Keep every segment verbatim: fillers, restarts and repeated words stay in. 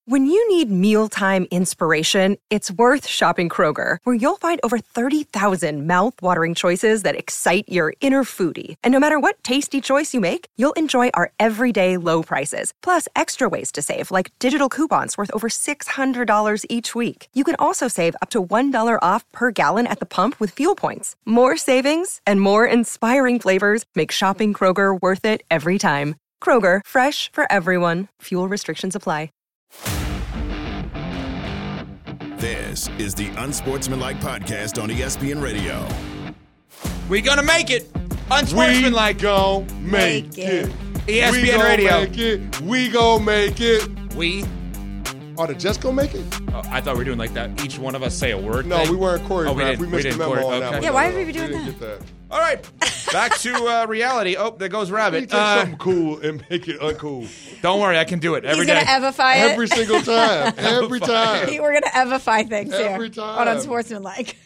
When you need mealtime inspiration, it's worth shopping Kroger, where you'll find over thirty thousand mouth-watering choices that excite your inner foodie. And no matter what tasty choice you make, you'll enjoy our everyday low prices, plus extra ways to save, like digital coupons worth over six hundred dollars each week. You can also save up to one dollar off per gallon at the pump with fuel points. More savings and more inspiring flavors make shopping Kroger worth it every time. Kroger, fresh for everyone. Fuel restrictions apply. This is the Unsportsmanlike Podcast on E S P N Radio. We gonna make it. Unsportsmanlike. We gon' make it. E S P N we gon' Radio. Make it. We gon' make it. We. Are the Jets gonna make it? Oh, I thought we were doing like that. Each one of us say a word. No, thing. we weren't choreographed. Oh, we, didn't, we missed we the didn't memo chore- on that okay. one. Yeah, why No, would we be doing didn't that? Get that. All right, back to uh, reality. Oh, there goes Rabbit. You take Uh, something cool and make it uncool. don't worry, I can do it every He's day. going to evify it. Every single time. Every time. We're going to evify things Every here time. on Unsportsmanlike.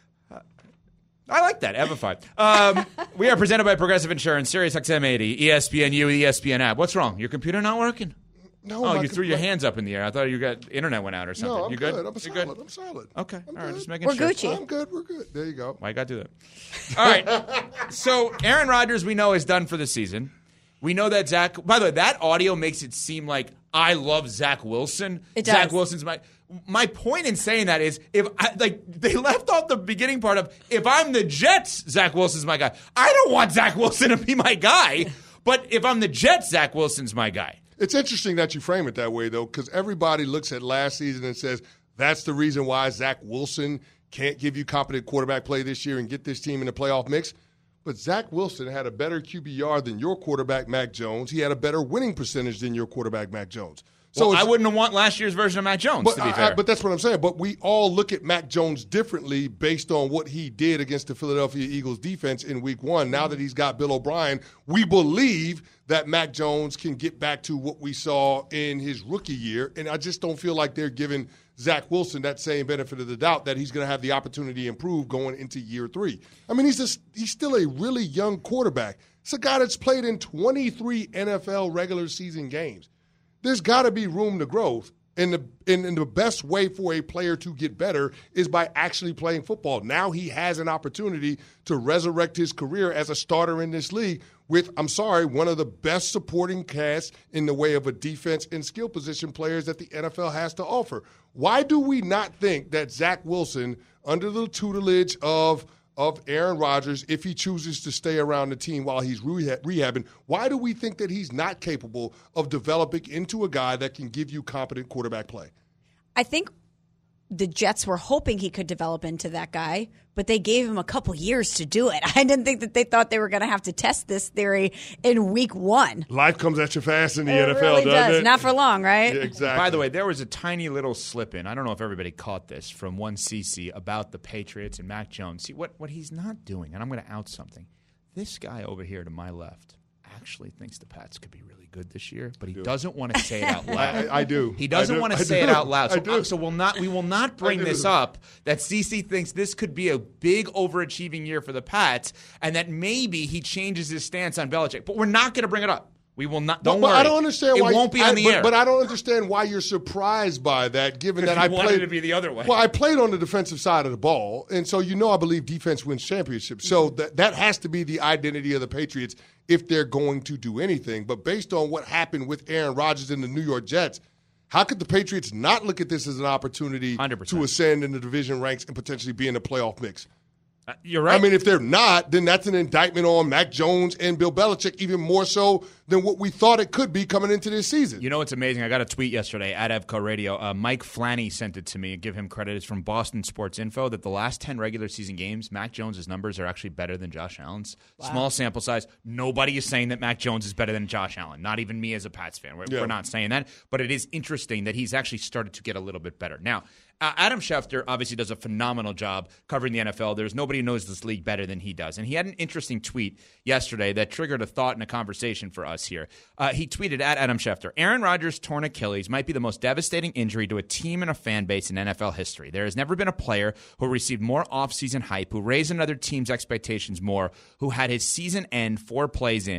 I like that. Evify. Um, we are presented by Progressive Insurance, Sirius X M eighty, E S P N U, the E S P N app. What's wrong? Your computer not working? No, Oh, my you threw com- your hands up in the air. I thought you got internet went out or something. No, I'm you good? good. I'm You solid. good? I'm solid. Okay. I'm All right. good. Just making We're sure. Gucci. I'm good. We're good. There you go. Why you got to do that? All right. So Aaron Rodgers, we know, is done for the season. We know that Zach. By the way, that audio makes it seem like I love Zach Wilson. It does. Zach Wilson's my. My point in saying that is, if I, like they left off the beginning part of, if I'm the Jets, Zach Wilson's my guy. I don't want Zach Wilson to be my guy, but if I'm the Jets, Zach Wilson's my guy. It's interesting that you frame it that way, though, because everybody looks at last season and says that's the reason why Zach Wilson can't give you competent quarterback play this year and get this team in the playoff mix. But Zach Wilson had a better Q B R than your quarterback, Mac Jones. He had a better winning percentage than your quarterback, Mac Jones. So Well, I wouldn't have want last year's version of Mac Jones, but, to be I- fair. I- but that's what I'm saying. But we all look at Mac Jones differently based on what he did against the Philadelphia Eagles defense in week one. Now that he's got Bill O'Brien, we believe that Mac Jones can get back to what we saw in his rookie year. And I just don't feel like they're giving Zach Wilson that same benefit of the doubt that he's going to have the opportunity to improve going into year three. I mean, he's just, he's still a really young quarterback. It's a guy that's played in twenty-three N F L regular season games. There's got to be room to growth. And the, and, and the best way for a player to get better is by actually playing football. Now he has an opportunity to resurrect his career as a starter in this league with, I'm sorry, one of the best supporting casts in the way of a defense and skill position players that the N F L has to offer. Why do we not think that Zach Wilson, under the tutelage of of Aaron Rodgers, if he chooses to stay around the team while he's rehab- rehabbing, why do we think that he's not capable of developing into a guy that can give you competent quarterback play? I think the Jets were hoping he could develop into that guy, but they gave him a couple years to do it. I didn't think that they thought they were going to have to test this theory in week one. Life comes at you fast in the It N F L, really doesn't does. it? Not for long, right? Yeah, exactly. By the way, there was a tiny little slip in. I don't know if everybody caught this from one C C about the Patriots and Mac Jones. See, what, what he's not doing, and I'm going to out something. This guy over here to my left actually thinks the Pats could be really good this year, but he doesn't want to say it out loud. I, I do. He doesn't I do. want to I say do. it out loud. I So, do. uh, so we'll not, we will not bring I do. this up that C C thinks this could be a big overachieving year for the Pats and that maybe he changes his stance on Belichick. But we're not going to bring it up. We will not. Don't but, worry. but I don't understand it why It won't be on I, the but, air. But I don't understand why you're surprised by that, given that you I wanted played it to be the other way. Well, I played on the defensive side of the ball, and so you know I believe defense wins championships. So that that has to be the identity of the Patriots if they're going to do anything. But based on what happened with Aaron Rodgers and the New York Jets, how could the Patriots not look at this as an opportunity one hundred percent to ascend in the division ranks and potentially be in the playoff mix? Uh, you're right. I mean, if they're not, then that's an indictment on Mac Jones and Bill Belichick, even more so than what we thought it could be coming into this season. You know what's amazing? I got a tweet yesterday at Evco Radio. Uh, Mike Flanny sent it to me. Give him credit. It's from Boston Sports Info that the last ten regular season games, Mac Jones' numbers are actually better than Josh Allen's. Wow. Small sample size. Nobody is saying that Mac Jones is better than Josh Allen. Not even me as a Pats fan. We're, Yeah. we're not saying that. But it is interesting that he's actually started to get a little bit better. Now, Uh, Adam Schefter obviously does a phenomenal job covering the N F L. There's nobody who knows this league better than he does. And he had an interesting tweet yesterday that triggered a thought and a conversation for us here. Uh, he tweeted at Adam Schefter, Aaron Rodgers' torn Achilles might be the most devastating injury to a team and a fan base in N F L history. There has never been a player who received more offseason hype, who raised another team's expectations more, who had his season end four plays in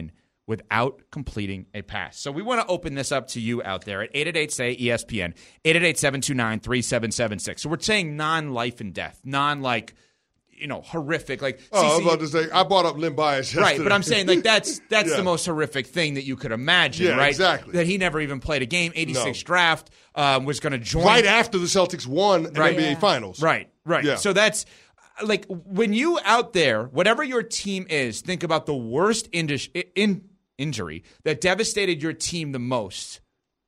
without completing a pass. So we want to open this up to you out there at eight eight eight, S A Y, E S P N, eight eight eight, seven two nine, three seven seven six. So we're saying non-life and death, non-like, you know, horrific. Like, oh, C C, I was about to say, I brought up Len Bias yesterday. Right, but I'm saying, like, that's that's yeah. the most horrific thing that you could imagine, yeah, right? exactly. That he never even played a game, eighty-six No. draft, um, was going to join. Right after the Celtics won an Right. N B A Yeah. Finals. Right, right. Yeah. So that's, like, when you out there, whatever your team is, think about the worst indus- in, injury that devastated your team the most.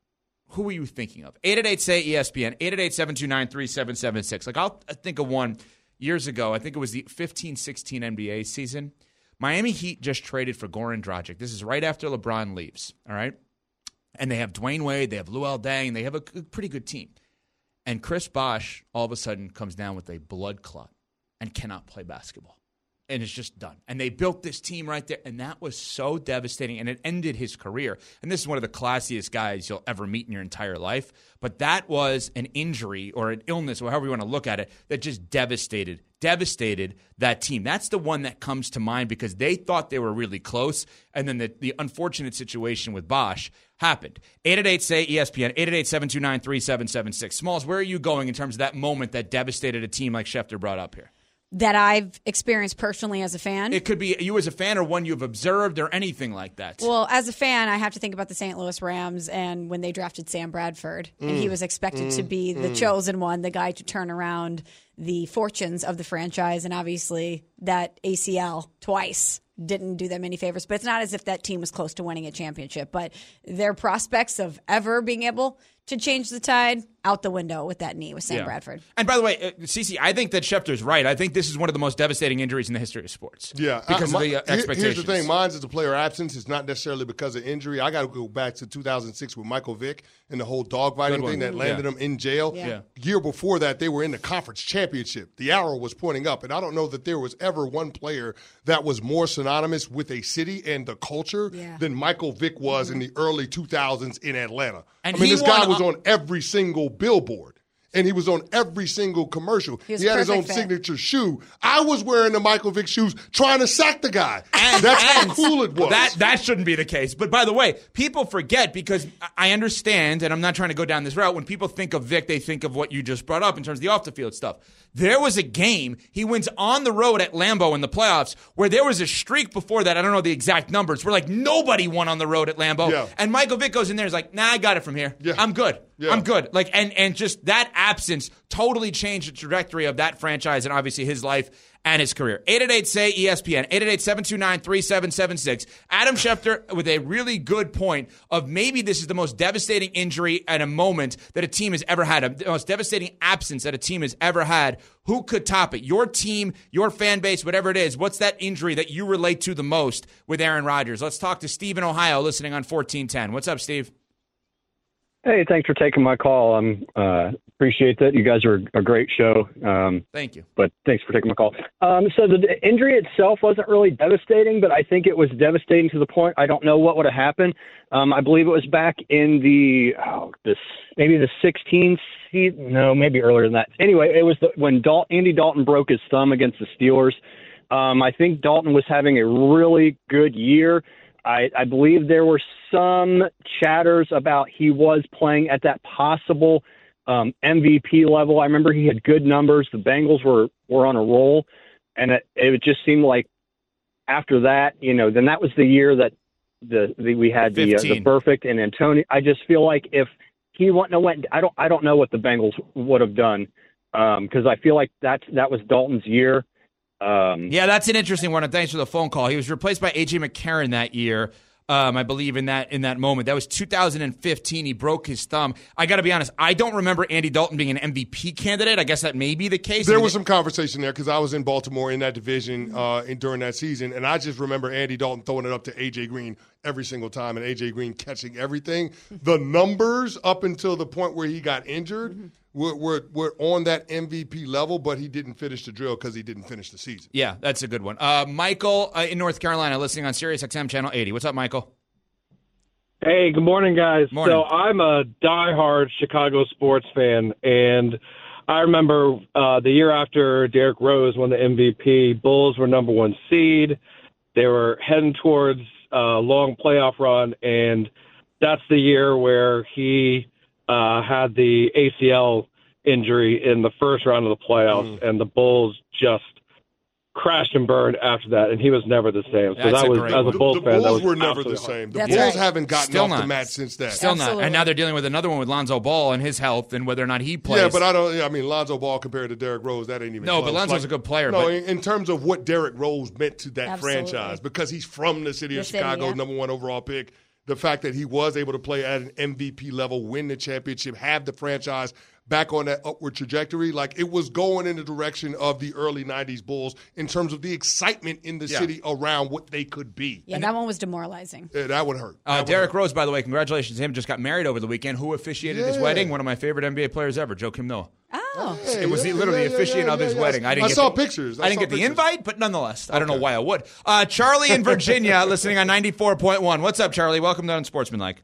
Who are you thinking of? eight eight eight, S A Y, E S P N, eight eight eight, seven two nine, three seven seven six. Like, I'll think of one years ago. I think it was the fifteen sixteen N B A season. Miami Heat just traded for Goran Dragic. This is right after LeBron leaves, all right? And they have Dwayne Wade, they have Luol Deng, they have a pretty good team. And Chris Bosh all of a sudden comes down with a blood clot and cannot play basketball. And it's just done. And they built this team right there, and that was so devastating, and it ended his career. And this is one of the classiest guys you'll ever meet in your entire life. But that was an injury or an illness, or however you want to look at it, that just devastated, devastated that team. That's the one that comes to mind because they thought they were really close, and then the, the unfortunate situation with Bosh happened. eight eight eight, S A Y, E S P N, eight eight eight, seven two nine, three seven seven six. Smalls, where are you going in terms of that moment that devastated a team like Schefter brought up here? That I've experienced personally as a fan. It could be you as a fan or one you've observed or anything like that. Well, as a fan, I have to think about the Saint Louis Rams and when they drafted Sam Bradford. Mm. And he was expected mm. to be the mm. chosen one, the guy to turn around the fortunes of the franchise. And obviously that A C L twice didn't do them any favors. But it's not as if that team was close to winning a championship. But their prospects of ever being able to change the tide, out the window with that knee with Sam yeah. Bradford. And by the way, uh, Cece, I think that Schefter's right. I think this is one of the most devastating injuries in the history of sports. Yeah. Because I, my, of the uh, expectations. Here's the thing. Mine's is a player absence. It's not necessarily because of injury. I got to go back to two thousand six with Michael Vick and the whole dogfighting thing that landed yeah. him in jail. Yeah. Yeah. Year before that, they were in the conference championship. The arrow was pointing up. And I don't know that there was ever one player that was more synonymous with a city and the culture yeah. than Michael Vick was mm-hmm. in the early two thousands in Atlanta. And I mean, this guy was on every single billboard. And he was on every single commercial. He, he had his own fit. signature shoe. I was wearing the Michael Vick shoes trying to sack the guy. And, That's and how cool it was. That, that shouldn't be the case. But by the way, people forget because I understand, and I'm not trying to go down this route, when people think of Vick, they think of what you just brought up in terms of the off-the-field stuff. There was a game he wins on the road at Lambeau in the playoffs where there was a streak before that. I don't know the exact numbers. Where like nobody won on the road at Lambeau. Yeah. And Michael Vick goes in there and is like, nah, I got it from here. Yeah. I'm good. Yeah. I'm good. Like, and, and just that absence totally changed the trajectory of that franchise and obviously his life and his career. eight eight eight, S A Y, E S P N, eight eight eight, seven two nine, three seven seven six. Adam Schefter with a really good point of maybe this is the most devastating injury at a moment that a team has ever had, the most devastating absence that a team has ever had. Who could top it? Your team, your fan base, whatever it is. What's that injury that you relate to the most with Aaron Rodgers? Let's talk to Steve in Ohio listening on fourteen ten. What's up, Steve? Hey, thanks for taking my call. I uh, appreciate that. You guys are a great show. Um, Thank you. But thanks for taking my call. Um, so the injury itself wasn't really devastating, but I think it was devastating to the point I don't know what would have happened. Um, I believe it was back in the oh, this maybe the sixteenth season. No, maybe earlier than that. Anyway, it was the, when Dal- Andy Dalton broke his thumb against the Steelers. Um, I think Dalton was having a really good year. I, I believe there were some chatters about he was playing at that possible um, M V P level. I remember he had good numbers. The Bengals were, were on a roll, and it, it just seemed like after that, you know, then that was the year that the, the we had the, uh, the perfect and Antonio. I just feel like if he wouldn't have went, I don't I don't know what the Bengals would have done because um, I feel like that's that was Dalton's year. Um, yeah, that's an interesting one, and thanks for the phone call. He was replaced by A J McCarron that year, um, I believe, in that in that moment. That was two thousand fifteen. He broke his thumb. I got to be honest, I don't remember Andy Dalton being an M V P candidate. I guess that may be the case. There was some conversation there because I was in Baltimore in that division uh, in, during that season, and I just remember Andy Dalton throwing it up to A J Green every single time, and A J Green catching everything. The numbers up until the point where he got injured mm-hmm. were, were, were on that M V P level, but he didn't finish the drill because he didn't finish the season. Yeah, that's a good one. Uh, Michael uh, in North Carolina listening on Sirius X M Channel eighty. What's up, Michael? Hey, good morning, guys. Morning. So I'm a diehard Chicago sports fan, and I remember uh, the year after Derrick Rose won the M V P, Bulls were number one seed. They were heading towards uh, long playoff run, and that's the year where he uh, had the A C L injury in the first round of the playoffs, mm. and the Bulls just crashed and burned after that, and he was never the same. So That's that a was, great as a one. Bulls the, fan, the that Bulls was were never the absolutely same. The That's Bulls right. haven't gotten Still off not. the mat since that. Still Absolutely. not. And now they're dealing with another one with Lonzo Ball and his health and whether or not he plays. Yeah, but I don't. I mean, Lonzo Ball compared to Derrick Rose, that ain't even. No, close. but Lonzo's like, a good player. No, but in, in terms of what Derrick Rose meant to that Absolutely. franchise, because he's from the city The of city, Chicago, yeah. number one overall pick. The fact that he was able to play at an M V P level, win the championship, have the franchise back on that upward trajectory, like it was going in the direction of the early nineties Bulls in terms of the excitement in the Yeah. city around what they could be. Yeah, that one was demoralizing. Yeah, that would hurt. Uh, That would Derrick hurt. Rose, by the way, congratulations to him. Just got married over the weekend. Who officiated his Yeah. wedding? One of my favorite N B A players ever, Joakim Noah. Oh. Hey, It was yeah, literally yeah, the officiant yeah, of yeah, his yeah. wedding. I didn't I get saw the, pictures. I I, didn't saw get the pictures. invite, but nonetheless, I don't know Okay. why I would. Uh, Charlie in Virginia, listening on ninety-four point one. What's up, Charlie? Welcome to Unsportsmanlike.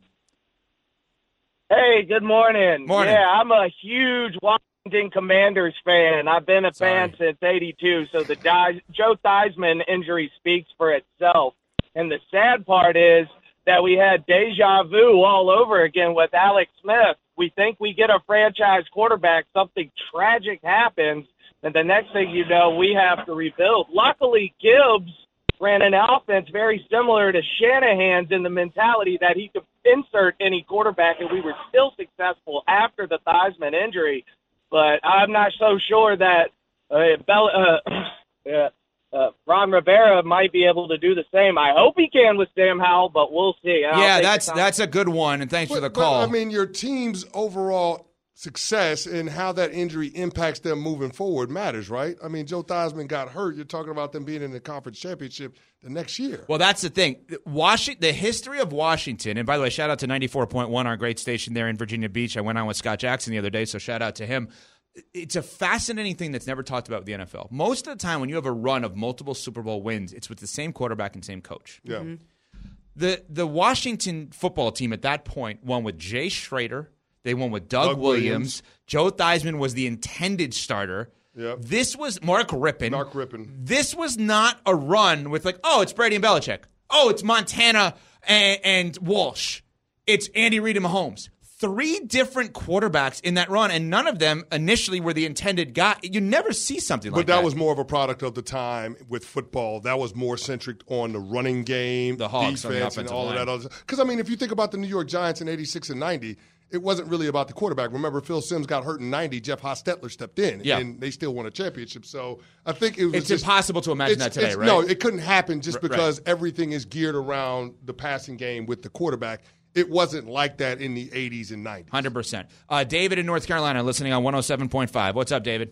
Hey, good morning. Morning. Yeah, I'm a huge Washington Commanders fan. I've been a Sorry. fan since eighty-two, so the Di- Joe Theismann injury speaks for itself. And the sad part is that we had deja vu all over again with Alex Smith. We think we get a franchise quarterback, something tragic happens, and the next thing you know, we have to rebuild. Luckily, Gibbs ran an offense very similar to Shanahan's in the mentality that he could insert any quarterback, and we were still successful after the Theismann injury. But I'm not so sure that uh, Bell, uh, uh, uh, Ron Rivera might be able to do the same. I hope he can with Sam Howell, but we'll see. I'll Yeah, take that's the time. that's a good one, and thanks for the But- but, call. I mean, your team's overall success and how that injury impacts them moving forward matters, right? I mean, Joe Theismann got hurt. You're talking about them being in the conference championship the next year. Well, that's the thing. Washington, the history of Washington, and by the way, shout out to ninety-four point one, our great station there in Virginia Beach. I went on with Scott Jackson the other day, so shout out to him. It's a fascinating thing that's never talked about with the N F L. Most of the time when you have a run of multiple Super Bowl wins, it's with the same quarterback and same coach. Yeah. Mm-hmm. The the Washington football team at that point won with Jay Schrader. They won with Doug, Doug Williams. Williams. Joe Theismann was the intended starter. Yep. This was Mark Rippon. Mark Rippon. This was not a run with like, oh, it's Brady and Belichick. Oh, it's Montana and, and Walsh. It's Andy Reid and Mahomes. Three different quarterbacks in that run, and none of them initially were the intended guy. You never see something like But that. that was more of a product of the time with football. That was more centric on the running game, The Hogs on the defense, and offensive all line. of that. Because, I mean, if you think about the New York Giants in eighty-six and ninety, it wasn't really about the quarterback. Remember, Phil Simms got hurt in ninety. Jeff Hostetler stepped in, Yeah. and they still won a championship. So I think it was It's just, impossible to imagine it's- that today, it's- right? No, it couldn't happen just R- right. because everything is geared around the passing game with the quarterback. It wasn't like that in the eighties and nineties. one hundred percent. Uh, David in North Carolina listening on one oh seven point five. What's up, David?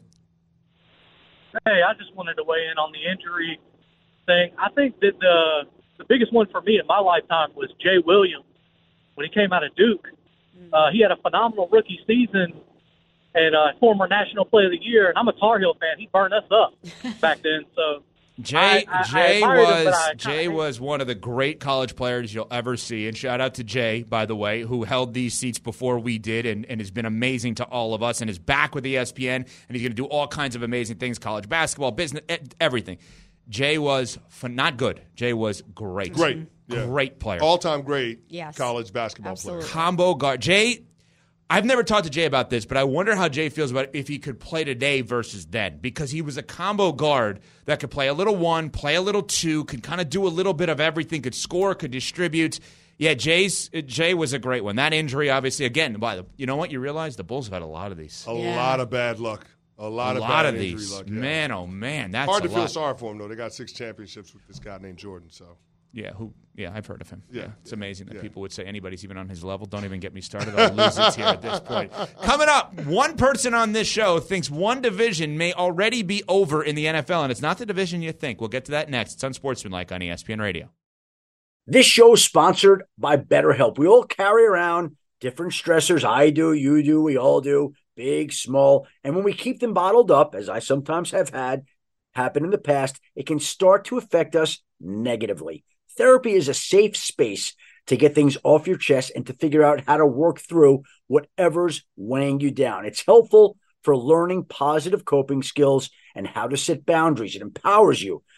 Hey, I just wanted to weigh in on the injury thing. I think that the the biggest one for me in my lifetime was Jay Williams when he came out of Duke. Uh, he had a phenomenal rookie season and uh, former National Player of the Year. And I'm a Tar Heel fan. He burned us up back then. So Jay I- I- I Jay admired him, was but I kinda Jay hate was one of the great college players you'll ever see. And shout out to Jay, by the way, who held these seats before we did and, and has been amazing to all of us and is back with E S P N and he's going to do all kinds of amazing things, college basketball, business, e- everything. Jay was fun, not good. Jay was great. Great. Yeah. Great player. All-time great Yes. college basketball Absolutely. player. Combo guard. Jay, I've never talked to Jay about this, but I wonder how Jay feels about if he could play today versus then, because he was a combo guard that could play a little one, play a little two, could kind of do a little bit of everything, could score, could distribute. Yeah, Jay's Jay was a great one. That injury, obviously, again, by the you know what you realize the Bulls have had a lot of these, A Yeah. lot of bad luck. A lot a of lot bad of injury these. luck, yeah. Man, oh man, that's Hard a to feel lot. sorry for him though. They got six championships with this guy named Jordan. So Yeah, who? Yeah, I've heard of him. Yeah, Yeah. it's amazing that Yeah. people would say anybody's even on his level. Don't even get me started. I'll lose it here at this point. Coming up, one person on this show thinks one division may already be over in the N F L, and it's not the division you think. We'll get to that next. It's Unsportsmanlike on E S P N Radio. This show is sponsored by BetterHelp. We all carry around different stressors. I do, you do, we all do, big, small. And when we keep them bottled up, as I sometimes have had happen in the past, it can start to affect us negatively. Therapy is a safe space to get things off your chest and to figure out how to work through whatever's weighing you down. It's helpful for learning positive coping skills and how to set boundaries. It empowers you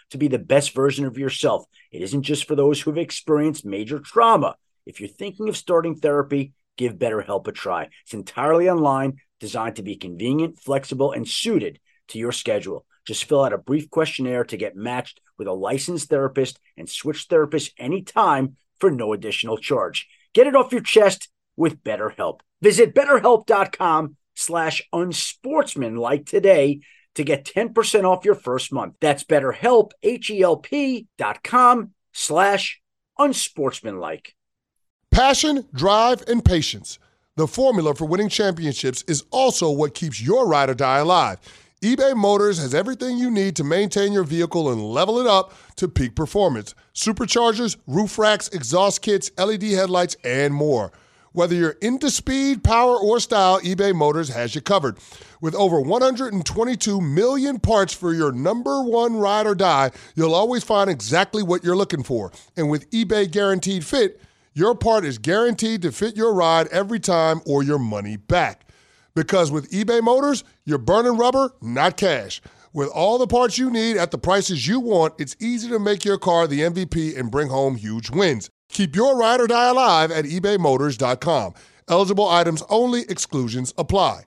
to be the best version of yourself. It isn't just for those who have experienced major trauma. If you're thinking of starting therapy, give BetterHelp a try. It's entirely online, designed to be convenient, flexible, and suited to your schedule. Just fill out a brief questionnaire to get matched with a licensed therapist and switch therapists anytime for no additional charge. Get it off your chest with BetterHelp. Visit BetterHelp.com slash unsportsmanlike today to get ten percent off your first month. That's BetterHelp, H-E-L-P dot com slash unsportsmanlike. Passion, drive, and patience. The formula for winning championships is also what keeps your ride or die alive. eBay Motors has everything you need to maintain your vehicle and level it up to peak performance. Superchargers, roof racks, exhaust kits, L E D headlights, and more. Whether you're into speed, power, or style, eBay Motors has you covered. With over one hundred twenty-two million parts for your number one ride or die, you'll always find exactly what you're looking for. And with eBay Guaranteed Fit, your part is guaranteed to fit your ride every time or your money back. Because with eBay Motors, you're burning rubber, not cash. With all the parts you need at the prices you want, it's easy to make your car the M V P and bring home huge wins. Keep your ride or die alive at ebay motors dot com. Eligible items only. Exclusions apply.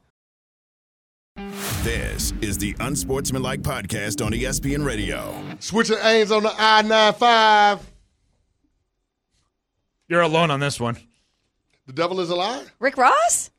This is the Unsportsmanlike Podcast on E S P N Radio. Switching lanes on the I ninety-five. You're alone on this one. The devil is a lie? Rick Ross?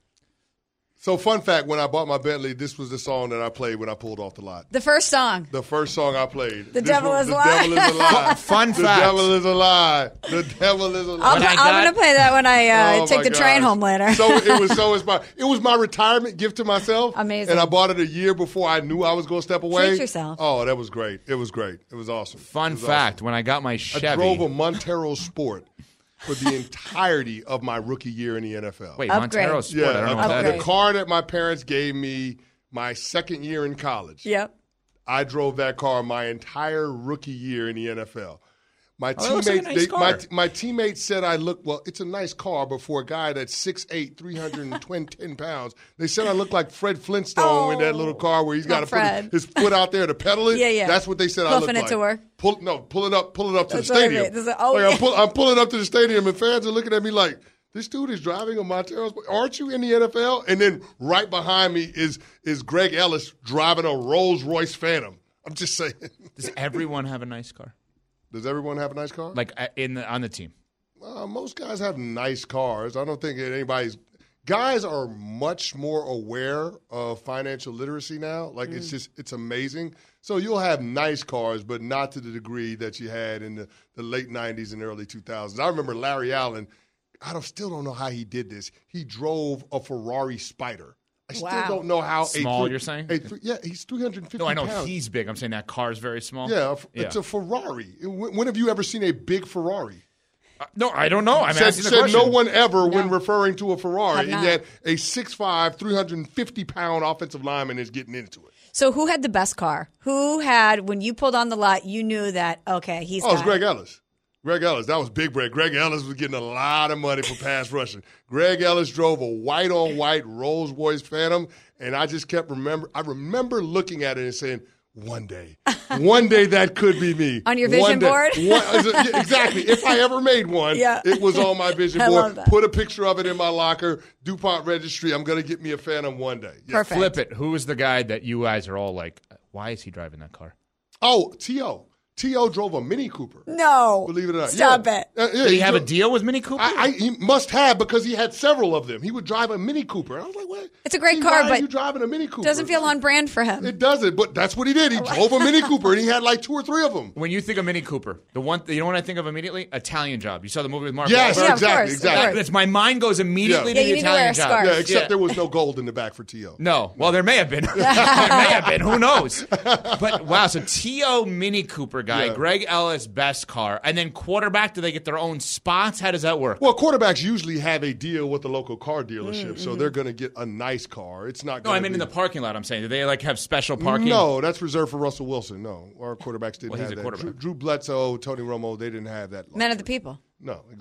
So, fun fact, when I bought my Bentley, this was the song that I played when I pulled off the lot. The first song. The first song I played. The This devil was, is the a lie. devil is a lie. Fun the fact. The devil is a lie. The devil is a lie. I'll, When I I'm got- going to play that when I uh, Oh, take my the train gosh. home later. So it was so inspiring. It was my retirement gift to myself. Amazing. And I bought it a year before I knew I was going to step away. Treat yourself. Oh, that was great. It was great. It was awesome. Fun It was fact, awesome. when I got my I Chevy. drove a Montero Sport for the entirety of my rookie year in the N F L. Wait, Upgrade. Montero Sport. I don't know what that Upgrade. is. the car that my parents gave me my second year in college. Yep. I drove that car my entire rookie year in the N F L. My Oh, that looks like a teammates, nice they, my, car. my teammates said I look well. It's a nice car, but for a guy that's six eight, three hundred ten pounds, they said I look like Fred Flintstone in that little car where he's got not to put Fred. his foot out there to pedal it. Yeah, yeah. That's what they said I look Hoofing it like. to her. Pull, no, pull it up, pull it up to That's the what I stadium. mean. This is- oh, Like, yeah. I'm, pull, I'm pulling up to the stadium, and fans are looking at me like, this dude is driving a Montero Sport. Aren't you in the N F L? And then right behind me is is Greg Ellis driving a Rolls Royce Phantom. I'm just saying. Does everyone have a nice car? Does everyone have a nice car? Like uh, in the, on the team? Uh, most guys have nice cars. I don't think that anybody's. Guys are much more aware of financial literacy now. Like it's just it's amazing. So you'll have nice cars, but not to the degree that you had in the, the late nineties and early two thousands. I remember Larry Allen. I don't, still don't know how he did this. He drove a Ferrari Spider. I still Wow. don't know how. Small, a, you're saying? A, yeah, he's three hundred fifty No, I know pounds. he's big. I'm saying that car is very small. Yeah, Yeah. it's a Ferrari. When, when have you ever seen a big Ferrari? Uh, no, I don't know. I'm said asking the said question. no one ever when referring to a Have Ferrari, and not. yet a six five, three hundred fifty pound offensive lineman is getting into it. So who had the best car? Who had, when you pulled on the lot, you knew that, okay, he's Oh, it was got Greg Ellis. Greg Ellis. That was big Greg. Greg Ellis was getting a lot of money for pass rushing. Greg Ellis drove a white-on-white Rolls Royce Phantom, and I just kept remember. I remember looking at it and saying, one day, one day that could be me. On your One vision day. board? One- yeah, exactly. If I ever made one, Yeah. it was on my vision I board. love that. Put a picture of it in my locker, DuPont registry. I'm going to get me a Phantom one day. Yeah. Perfect. Flip it. Who is the guy that you guys are all like, why is he driving that car? Oh, T O T O drove a Mini Cooper. No. Believe it or not. Stop yeah. it. Uh, yeah, Did he have a drove- deal with Mini Cooper? I, I, he must have because he had several of them. He would drive a Mini Cooper. I was like, what? It's a great Hey, car, why but are you driving a Mini Cooper? Doesn't feel on brand for him. It doesn't, but that's what he did. He drove a Mini Cooper, and he had like two or three of them. when you think of Mini Cooper, the one you know what I think of immediately? Italian Job. You saw the movie with Mark Yes, Wahlberg? Yeah, of exactly, course, of exactly. course. That's my mind goes immediately Yeah, to you the need to wear Italian a Job. scarf. Yeah, except Yeah. there was no gold in the back for T O No. Well, there may have been. there may have been. Who knows? But wow, so T O Mini Cooper guy, Yeah. Greg Ellis best car, and then quarterback. Do they get their own spots? How does that work? Well, quarterbacks usually have a deal with the local car dealership, so they're going to get a nice car. It's not. no, gonna I mean be, in the parking lot. I'm saying, do they like have special parking? No, that's reserved for Russell Wilson. No, our quarterbacks didn't Well, he's have a that. quarterback. Drew, Drew Bledsoe, Tony Romo, they didn't have that. Men of the people. No, exactly.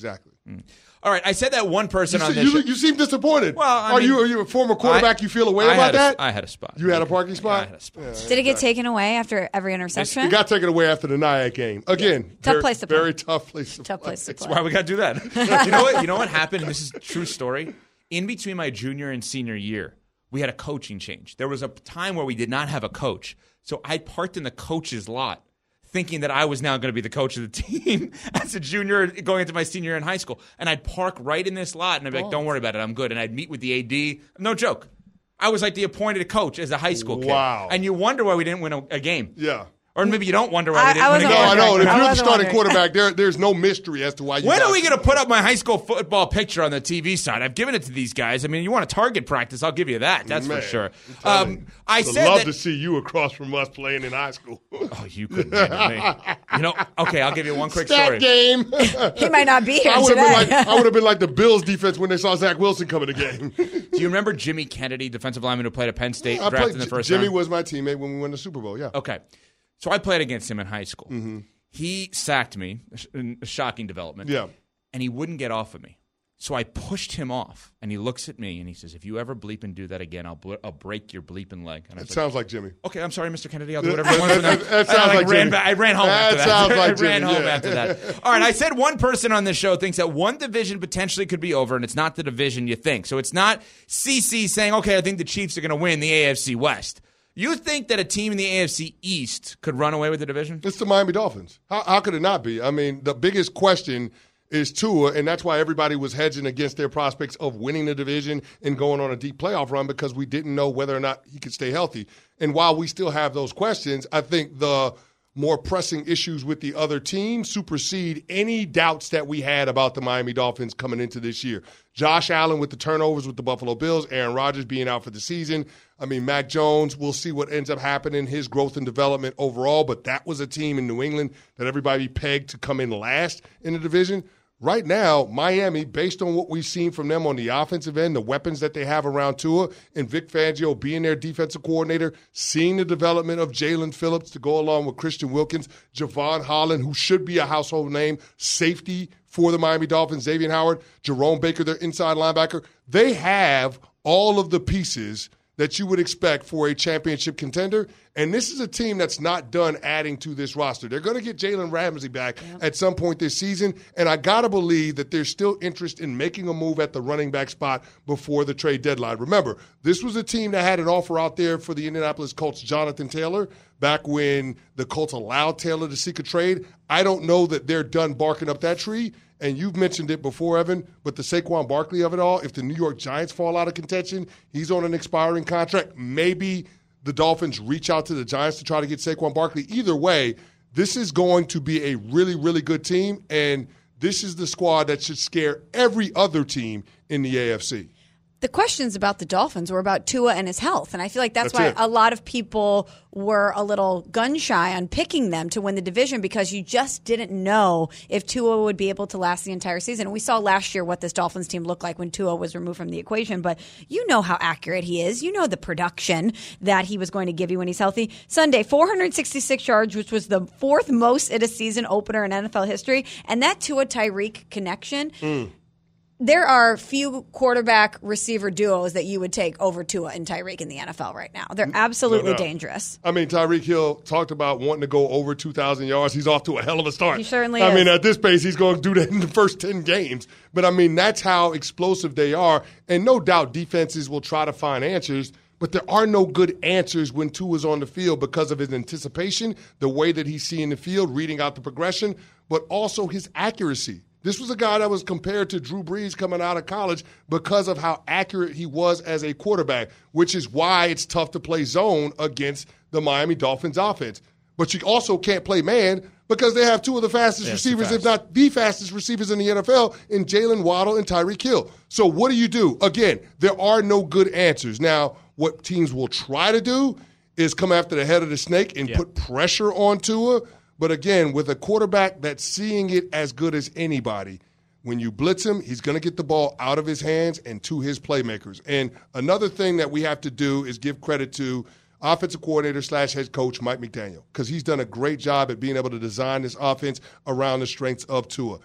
Mm. All right, I said that one person you on see, this you, show. you seem disappointed. Well, I are mean, you are you a former quarterback? I, you feel a way I about a, that? I had a spot. You had a parking spot? I had a spot. Yeah, Did it get taken away after every interception? It got taken away after the Nyack game. Again, yeah. tough very, place to play. Very tough place to tough play. place to play. That's why we got to do that. you know what? You know what happened? And this is a true story. In between my junior and senior year, we had a coaching change. There was a time where we did not have a coach. So I parked in the coach's lot thinking that I was now going to be the coach of the team as a junior going into my senior year in high school. And I'd park right in this lot and I'd be like, don't worry about it, I'm good. And I'd meet with the A D. No joke. I was like the appointed coach as a high school kid. Wow. And you wonder why we didn't win a, a game. Yeah. Or maybe you don't wonder why I- we didn't I win a wasn't game. No, I know. And if I you're the wasn't starting wondering. quarterback, there, there's no mystery as to why you When got are we it. going to put up my high school football picture on the T V side? I've given it to these guys. I mean, you want a target practice, I'll give you that. That's Man, for sure. I'm telling you. Um, I I'd said love that, to see you across from us playing in high school. Oh, you couldn't handle me. You know, okay, I'll give you one quick Stat story. game. He might not be here I would today. have been like I would have been like the Bills defense when they saw Zach Wilson come in the game. Do you remember Jimmy Kennedy, defensive lineman who played at Penn State, I drafted played, in the first Jimmy round? was my teammate when we won the Super Bowl. Yeah. Okay. So I played against him in high school. Mm-hmm. He sacked me, a sh- a shocking development. Yeah. And he wouldn't get off of me. So I pushed him off, and he looks at me, and he says, if you ever bleep and do that again, I'll, ble- I'll break your bleeping leg. And I It was sounds like Jimmy. okay, I'm sorry, Mister Kennedy. I'll do whatever you want from That- that. that And I, sounds like ran Jimmy. back, I ran home That after that. sounds like I ran Jimmy, home yeah. after that. All right, I said one person on this show thinks that one division potentially could be over, and it's not the division you think. So it's not C C saying, okay, I think the Chiefs are going to win the A F C West. You think that a team in the A F C East could run away with the division? It's the Miami Dolphins. How, how could it not be? I mean, the biggest question is Tua, and that's why everybody was hedging against their prospects of winning the division and going on a deep playoff run because we didn't know whether or not he could stay healthy. And while we still have those questions, I think the more pressing issues with the other team supersede any doubts that we had about the Miami Dolphins coming into this year. Josh Allen with the turnovers with the Buffalo Bills, Aaron Rodgers being out for the season. I mean, Mac Jones, we'll see what ends up happening, his growth and development overall, but that was a team in New England that everybody pegged to come in last in the division. Right now, Miami, based on what we've seen from them on the offensive end, the weapons that they have around Tua, and Vic Fangio being their defensive coordinator, seeing the development of Jalen Phillips to go along with Christian Wilkins, Javon Holland, who should be a household name, safety for the Miami Dolphins, Xavier Howard, Jerome Baker, their inside linebacker. They have all of the pieces that you would expect for a championship contender. And this is a team that's not done adding to this roster. They're going to get Jalen Ramsey back yep. at some point this season. And I got to believe that there's still interest in making a move at the running back spot before the trade deadline. Remember, this was a team that had an offer out there for the Indianapolis Colts' Jonathan Taylor back when the Colts allowed Taylor to seek a trade. I don't know that they're done barking up that tree. And you've mentioned it before, Evan, but the Saquon Barkley of it all, if the New York Giants fall out of contention, he's on an expiring contract. Maybe the Dolphins reach out to the Giants to try to get Saquon Barkley. Either way, this is going to be a really, really good team, and this is the squad that should scare every other team in the A F C. The questions about the Dolphins were about Tua and his health, and I feel like that's, That's why it. a lot of people were a little gun-shy on picking them to win the division because you just didn't know if Tua would be able to last the entire season. And we saw last year what this Dolphins team looked like when Tua was removed from the equation, but you know how accurate he is. You know the production that he was going to give you when he's healthy. Sunday, four hundred sixty-six yards, which was the fourth most in a season opener in N F L history, and that Tua-Tyreek connection mm. – there are few quarterback receiver duos that you would take over Tua and Tyreek in the N F L right now. They're absolutely no, no. dangerous. I mean, Tyreek Hill talked about wanting to go over two thousand yards. He's off to a hell of a start. He certainly I is. mean, at this pace, he's going to do that in the first ten games. But, I mean, that's how explosive they are. And no doubt defenses will try to find answers. But there are no good answers when Tua's on the field because of his anticipation, the way that he's seeing the field, reading out the progression, but also his accuracy. This was a guy that was compared to Drew Brees coming out of college because of how accurate he was as a quarterback, which is why it's tough to play zone against the Miami Dolphins offense. But you also can't play man because they have two of the fastest yeah, receivers, fast. if not the fastest receivers in the N F L, in Jalen Waddle and Tyreek Hill. So what do you do? Again, there are no good answers. Now, what teams will try to do is come after the head of the snake and yeah. put pressure on Tua. But again, with a quarterback that's seeing it as good as anybody, when you blitz him, he's going to get the ball out of his hands and to his playmakers. And another thing that we have to do is give credit to offensive coordinator slash head coach Mike McDaniel, because he's done a great job at being able to design this offense around the strengths of Tua.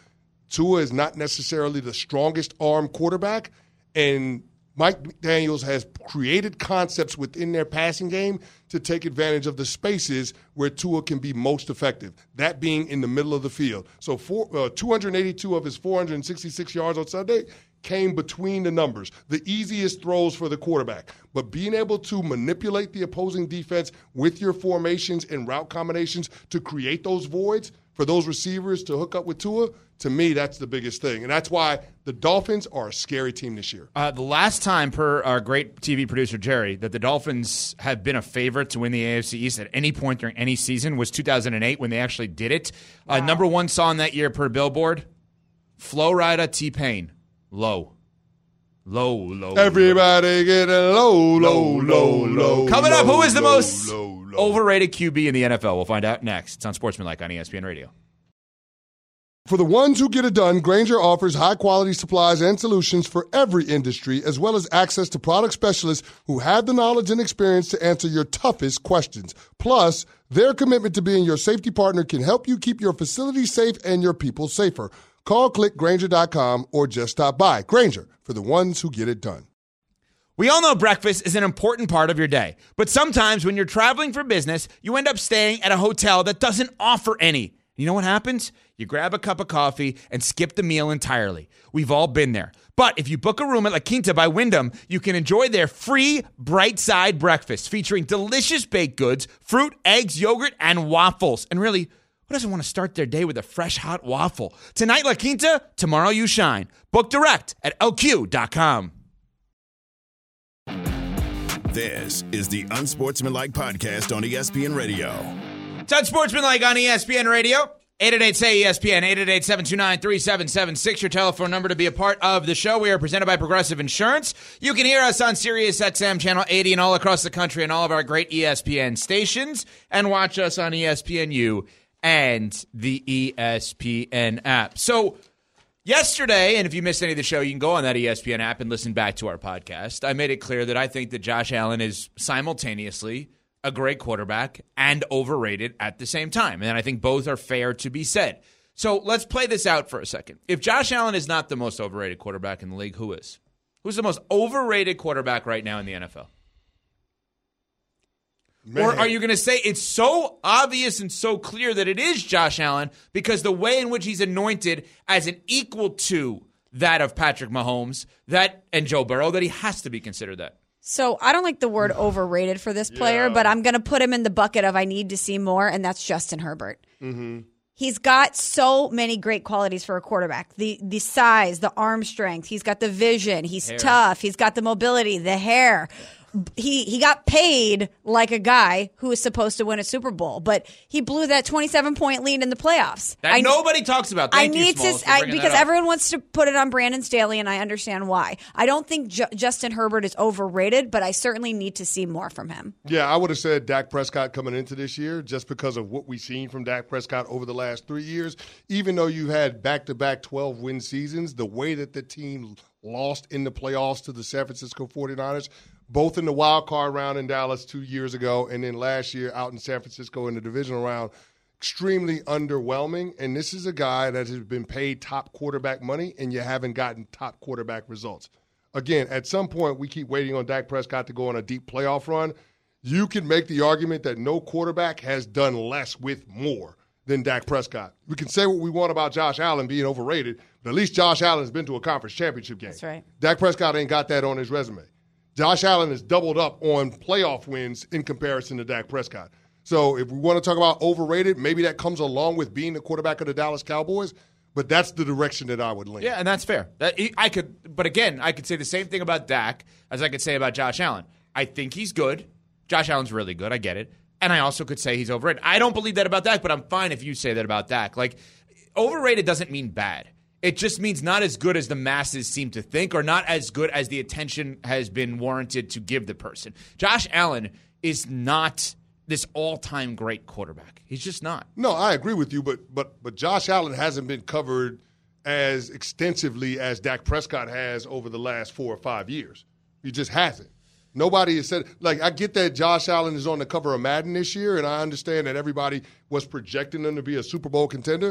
Tua is not necessarily the strongest arm quarterback, and Mike McDaniels has created concepts within their passing game to take advantage of the spaces where Tua can be most effective, that being in the middle of the field. So for, uh, two hundred eighty-two of his four hundred sixty-six yards on Sunday came between the numbers, the easiest throws for the quarterback. But being able to manipulate the opposing defense with your formations and route combinations to create those voids for those receivers to hook up with Tua, to me, that's the biggest thing. And that's why the Dolphins are a scary team this year. Uh, the last time, per our great T V producer, Jerry, that the Dolphins have been a favorite to win the A F C East at any point during any season was two thousand eight when they actually did it. Uh, Wow. Number one song that year per Billboard, Flo Rida, T-Pain, Low. Low, low. Everybody get a low, low, low, low. Coming up, who is the low, most low, low. overrated Q B in the N F L? We'll find out next. It's on Sportsmanlike on E S P N Radio. For the ones who get it done, Grainger offers high-quality supplies and solutions for every industry, as well as access to product specialists who have the knowledge and experience to answer your toughest questions. Plus, their commitment to being your safety partner can help you keep your facility safe and your people safer. Call, click Grainger dot com, or just stop by. Grainger, for the ones who get it done. We all know breakfast is an important part of your day, but sometimes when you're traveling for business, you end up staying at a hotel that doesn't offer any. You know what happens? You grab a cup of coffee and skip the meal entirely. We've all been there. But if you book a room at La Quinta by Wyndham, you can enjoy their free Bright Side breakfast featuring delicious baked goods, fruit, eggs, yogurt, and waffles. And really, who doesn't want to start their day with a fresh, hot waffle? Tonight, La Quinta, tomorrow you shine. Book direct at L Q dot com. This is the Unsportsmanlike Podcast on E S P N Radio. It's Unsportsmanlike on E S P N Radio. eight eight eight, S A Y, E S P N, eight eight eight, seven two nine, three seven seven six, your telephone number to be a part of the show. We are presented by Progressive Insurance. You can hear us on Sirius X M Channel eighty and all across the country and all of our great E S P N stations, and watch us on E S P N U and the E S P N app. So yesterday, and if you missed any of the show, you can go on that E S P N app and listen back to our podcast. I made it clear that I think that Josh Allen is simultaneously a great quarterback and overrated at the same time. And I think both are fair to be said. So let's play this out for a second. If Josh Allen is not the most overrated quarterback in the league, who is? Who's the most overrated quarterback right now in the N F L? Man. Or are you going to say it's so obvious and so clear that it is Josh Allen because the way in which he's anointed as an equal to that of Patrick Mahomes that and Joe Burrow that he has to be considered that? So I don't like the word overrated for this player, Yeah. but I'm going to put him in the bucket of I need to see more, and that's Justin Herbert. Mm-hmm. He's got so many great qualities for a quarterback. The the size, the arm strength. He's got the vision. He's hair. tough. He's got the mobility, the hair. He he got paid like a guy who was supposed to win a Super Bowl, but he blew that twenty-seven point lead in the playoffs. That I, nobody talks about. Thank I you, need Smalls, to for I, bringing because that up. everyone wants to put it on Brandon Staley, and I understand why. I don't think Ju- Justin Herbert is overrated, but I certainly need to see more from him. Yeah, I would have said Dak Prescott coming into this year just because of what we've seen from Dak Prescott over the last three years. Even though you had back-to-back twelve-win seasons, the way that the team lost in the playoffs to the San Francisco forty-niners, both in the wild card round in Dallas two years ago and then last year out in San Francisco in the divisional round, extremely underwhelming. And this is a guy that has been paid top quarterback money, and you haven't gotten top quarterback results. Again, at some point, we keep waiting on Dak Prescott to go on a deep playoff run. You can make the argument that no quarterback has done less with more than Dak Prescott. We can say what we want about Josh Allen being overrated, but at least Josh Allen's been to a conference championship game. That's right. Dak Prescott ain't got that on his resume. Josh Allen has doubled up on playoff wins in comparison to Dak Prescott. So if we want to talk about overrated, maybe that comes along with being the quarterback of the Dallas Cowboys, but that's the direction that I would lean. Yeah, and that's fair. That, I could, but again, I could say the same thing about Dak as I could say about Josh Allen. I think he's good. Josh Allen's really good. I get it. And I also could say he's overrated. I don't believe that about Dak, but I'm fine if you say that about Dak. Like, overrated doesn't mean bad. It just means not as good as the masses seem to think or not as good as the attention has been warranted to give the person. Josh Allen is not this all-time great quarterback. He's just not. No, I agree with you, but but but Josh Allen hasn't been covered as extensively as Dak Prescott has over the last four or five years. He just hasn't. Nobody has said, like, I get that Josh Allen is on the cover of Madden this year, and I understand that everybody was projecting him to be a Super Bowl contender.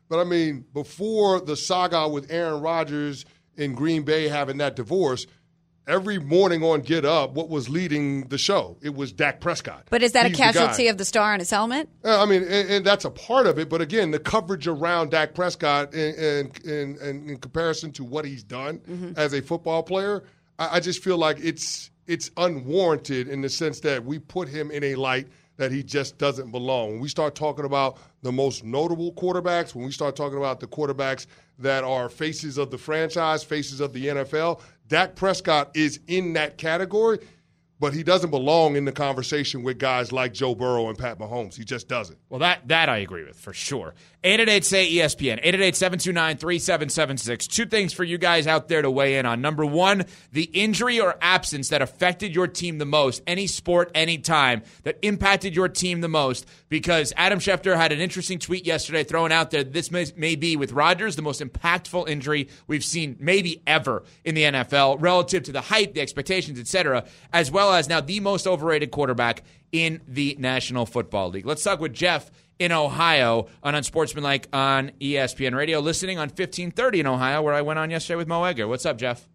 But, I mean, before the saga with Aaron Rodgers in Green Bay having that divorce, every morning on Get Up, what was leading the show? It was Dak Prescott. But is that He's a casualty of the star on his helmet? Uh, I mean, and, and that's a part of it. But, again, the coverage around Dak Prescott in, in, in, in comparison to what he's done mm-hmm. as a football player, I, I just feel like it's it's unwarranted in the sense that we put him in a light that he just doesn't belong. When we start talking about the most notable quarterbacks, when we start talking about the quarterbacks that are faces of the franchise, faces of the N F L, Dak Prescott is in that category, but he doesn't belong in the conversation with guys like Joe Burrow and Pat Mahomes. He just doesn't. Well, that that I agree with for sure. eight eight eight, S A Y, E S P N, eight eight eight, seven two nine, three seven seven six. Two things for you guys out there to weigh in on. Number one, the injury or absence that affected your team the most, any sport, any time, that impacted your team the most, because Adam Schefter had an interesting tweet yesterday throwing out there this may, may be, with Rodgers, the most impactful injury we've seen maybe ever in the N F L relative to the hype, the expectations, et cetera, as well as now the most overrated quarterback in the National Football League. Let's talk with Jeff in Ohio on Unsportsmanlike on E S P N Radio, listening on fifteen thirty in Ohio, where I went on yesterday with Mo Egger. What's up, Jeff?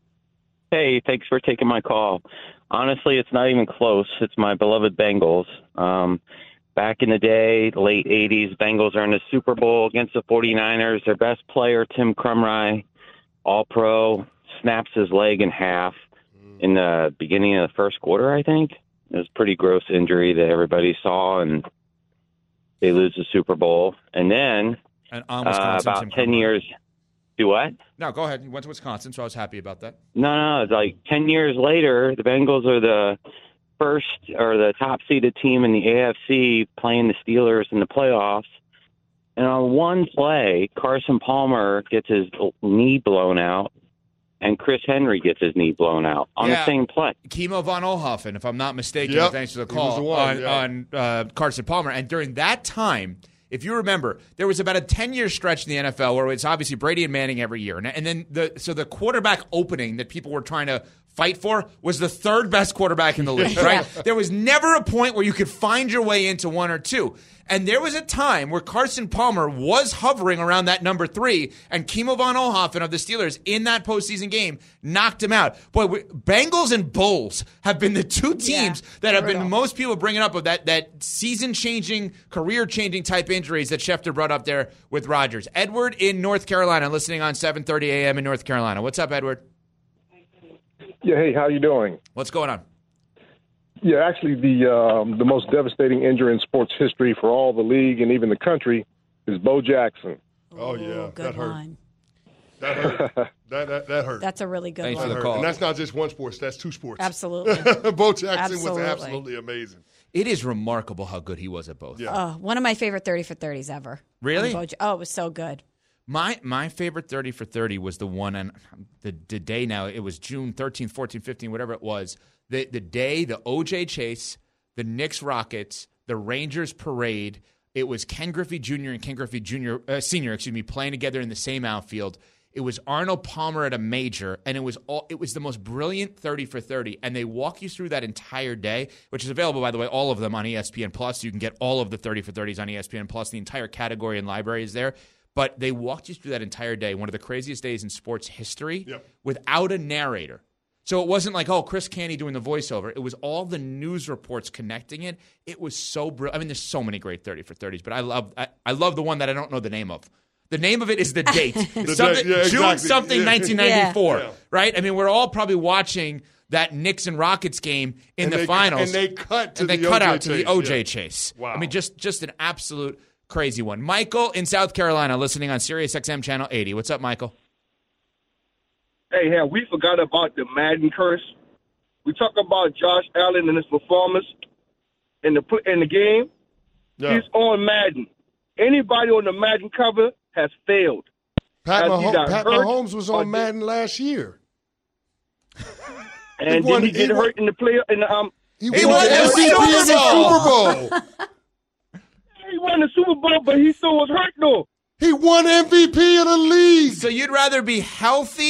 Hey, thanks for taking my call. Honestly, it's not even close. It's my beloved Bengals. Um, back in the day, late eighties, Bengals are in the Super Bowl against the forty-niners. Their best player, Tim Krumrie, all-pro, snaps his leg in half in the beginning of the first quarter, I think. It was a pretty gross injury that everybody saw, and they lose the Super Bowl. And then and on uh, about ten years – do what? No, go ahead. You went to Wisconsin, so I was happy about that. No, no, it's like ten years later, the Bengals are the first or the top-seeded team in the A F C playing the Steelers in the playoffs. And on one play, Carson Palmer gets his knee blown out, and Chris Henry gets his knee blown out on yeah. the same play. Kimo von Oelhoffen, if I'm not mistaken, yep. thanks for the call, the one, on, yeah. on uh, Carson Palmer. And during that time, if you remember, there was about a ten-year stretch in the N F L where it's obviously Brady and Manning every year. And, and then the so the quarterback opening that people were trying to fight for was the third best quarterback in the league, right? Yeah. There was never a point where you could find your way into one or two. And there was a time where Carson Palmer was hovering around that number three, and Kimo von Oelhoffen of the Steelers in that postseason game knocked him out. Boy, we, Bengals and Bulls have been the two teams yeah, that have been most people bringing up of that, that season-changing, career-changing type injuries that Schefter brought up there with Rodgers. Edward in North Carolina, listening on seven thirty a.m. in North Carolina. What's up, Edward? Yeah, hey, how you doing? What's going on? Yeah, actually, the um, the most devastating injury in sports history for all the league and even the country is Bo Jackson. Oh, yeah, good that hurt. one. That hurt. that, that, that hurt. That's a really good Thanks one. for the call. And that's not just one sport, that's two sports. Absolutely. Bo Jackson absolutely. was absolutely amazing. It is remarkable how good he was at both. Yeah. Oh, one of my favorite thirty for thirties ever. Really? Bo- oh, it was so good. My my favorite thirty for thirty was the one on the, the day now. It was June thirteenth, fourteenth, fifteenth, whatever it was. The the day, the O J Chase, the Knicks Rockets, the Rangers parade. It was Ken Griffey Junior and Ken Griffey Junior Uh, Senior, excuse me, playing together in the same outfield. It was Arnold Palmer at a major, and it was all. It was the most brilliant thirty for thirty. And they walk you through that entire day, which is available, by the way, all of them on E S P N Plus. You can get all of the thirty for thirties on E S P N Plus. The entire category and library is there. But they walked you through that entire day, one of the craziest days in sports history, yep. without a narrator. So it wasn't like, oh, Chris Canty doing the voiceover. It was all the news reports connecting it. It was so brilliant. I mean, there's so many great thirty for thirties, but I love I, I love the one that I don't know the name of. The name of it is the date. the something, day, yeah, June exactly. something yeah. nineteen ninety-four, yeah. right? I mean, we're all probably watching that Knicks and Rockets game in and the they, finals. And they cut to and they the cut O J out to Chase. the O J yeah. Chase. Wow. I mean, just just an absolute crazy one. Michael in South Carolina, listening on Sirius X M Channel eighty. What's up, Michael? Hey, have we forgot about the Madden curse? We talk about Josh Allen and his performance in the put in the game. Yeah. He's on Madden. Anybody on the Madden cover has failed. Pat, Has Mahomes, Pat hurt Mahomes was on Madden last year. And he won, did he get he hurt in the play in the um He, he won won the M V P the of the Super Super Bowl. he won the Super Bowl, but he still was hurt though. He won M V P of the league. So you'd rather be healthy